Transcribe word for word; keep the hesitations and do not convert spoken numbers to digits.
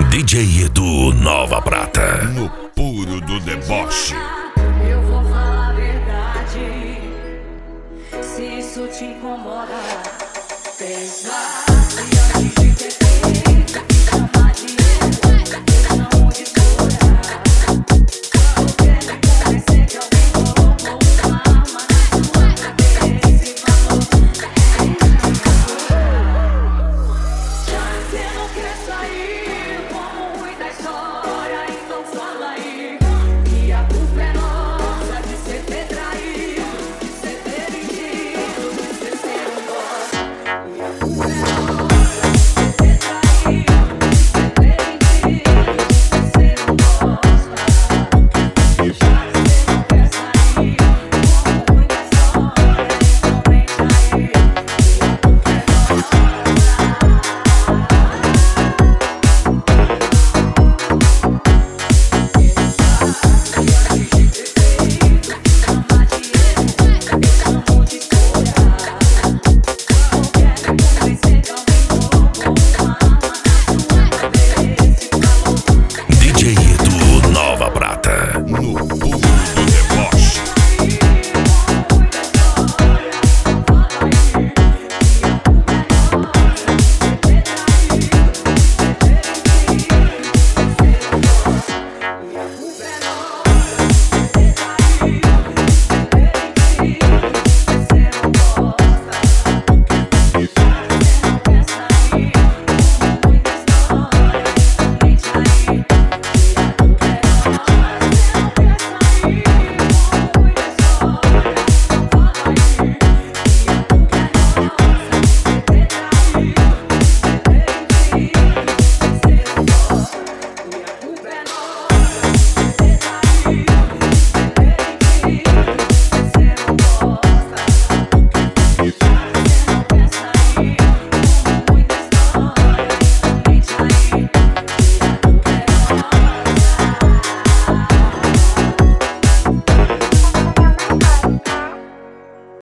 D J Edu Nova Prata. No puro do deboche. Eu vou falar a verdade. Se isso te incomoda, pensa. E antes de ter feito, me chamar de erro, eu chamo de escolha. Eu quero me convencer que alguém colocou uma arma na sua cabeça e falou: já que você não quer sair, como ruim da história, então fala aí. E a culpa é nossa de você ter traído, de você ter mentido, de você ser um bosta. E a culpa é nossa.